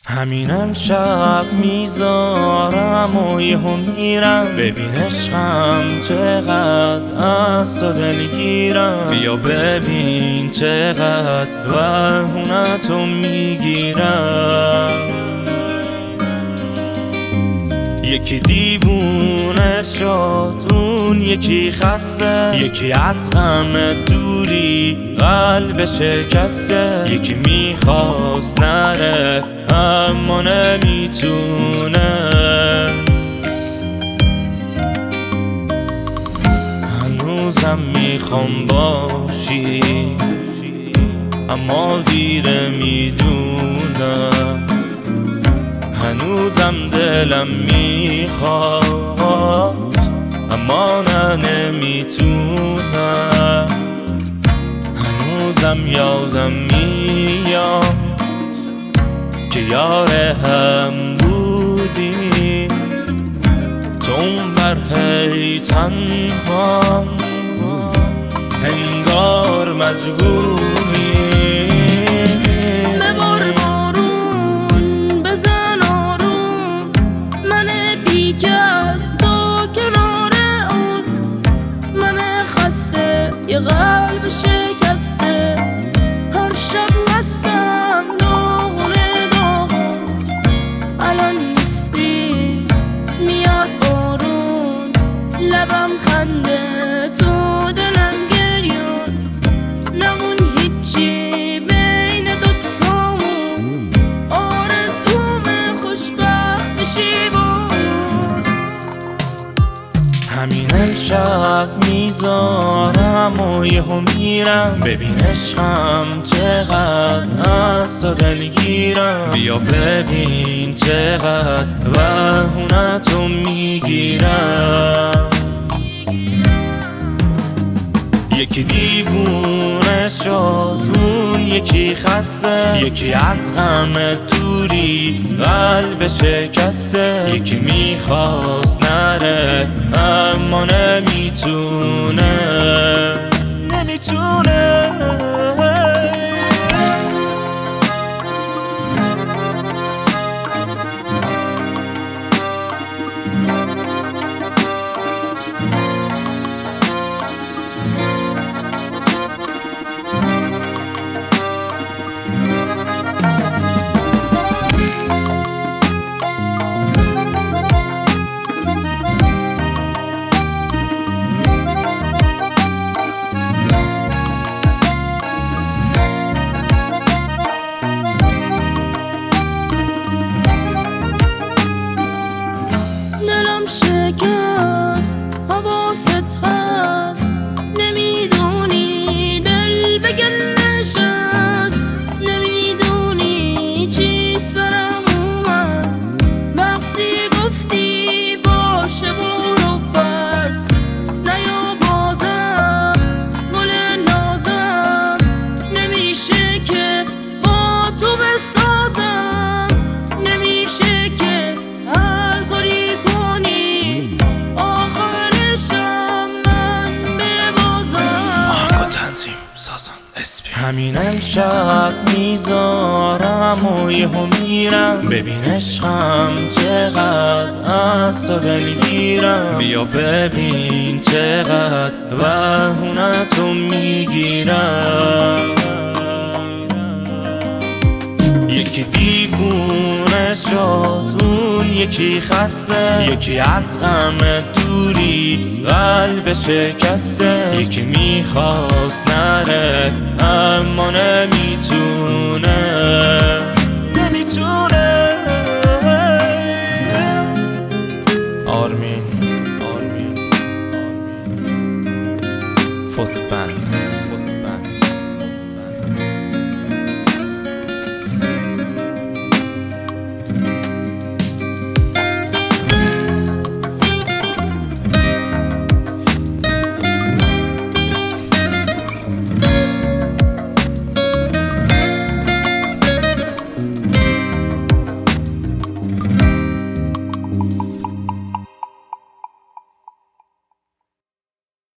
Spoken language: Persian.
همین امشب میذارم و یهو میرم، ببین عشقم چقدر از تو دلگیرم. بیا ببین چقدر بهونتو میگیرم. یکی دیوونه شد، اون یکی خسته، یکی از غم دوری قلب شکسته، یکی میخواست نره اما نمیتونه. هنوزم میخوام باشی اما دیره میدونم. هنوزم دلم میخواد اما نه نمیتونم. هنوزم یادم میاد که یار هم بودی، تو اون بر هی تنها انگار مجبوری. یه قلب شکسته، هر شب مستم داغونه داغون. الان نیستی میاد بارون، لبم خنده تو دلم گریون. نمون هیچی بین دوتامون، آرزومه خوشبخت بشی بامون. همین امشب میذارم و یهو میرم، ببین عشقم چقدر از تو دلگیرم. بیا ببین چقدر بهونتو میگیرم. یکی دیوونه شد، اون یکی خسته، یکی از غم دوری قلب شکسته، یکی میخواست نره اما نمیتونه. شکست حواست هست، نمیدونی دل به گل نشست، نمیدونی چی سرم اومد وقتی گفتی باشه برو پس. نیا بازم گل نازم، نمیشه که با تو بسازم، نمیشه که هر کاری کنی آخرشم من ببازم. همین امشب میذارم و یهو میرم، ببین عشقم چقدر از تو دلگیرم. بیا ببین چقدر بهونتو میگیرم. یکی دیوونه شد، اون یکی خسته، یکی از غم دوری قلب شکسته، یکی میخواست نره اما